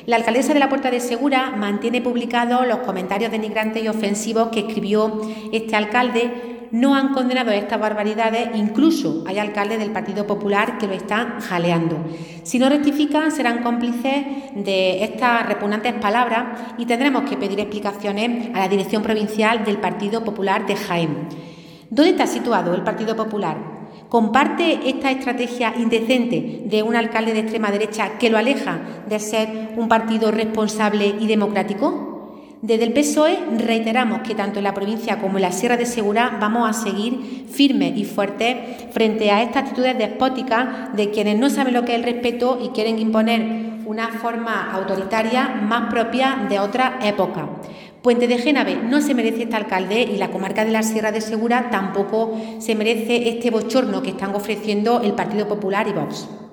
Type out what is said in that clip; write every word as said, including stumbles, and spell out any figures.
La alcaldesa de la Puerta de Segura mantiene publicados los comentarios denigrantes y ofensivos que escribió este alcalde. No han condenado estas barbaridades, incluso hay alcaldes del Partido Popular que lo están jaleando. Si no rectifican, serán cómplices de estas repugnantes palabras y tendremos que pedir explicaciones a la dirección provincial del Partido Popular de Jaén. ¿Dónde está situado el Partido Popular? ¿Comparte esta estrategia indecente de un alcalde de extrema derecha que lo aleja de ser un partido responsable y democrático? Desde el P S O E reiteramos que tanto en la provincia como en la Sierra de Segura vamos a seguir firmes y fuertes frente a estas actitudes despóticas de quienes no saben lo que es el respeto y quieren imponer una forma autoritaria más propia de otra época. Puente de Génave no se merece este alcalde y la comarca de la Sierra de Segura tampoco se merece este bochorno que están ofreciendo el Partido Popular y Vox.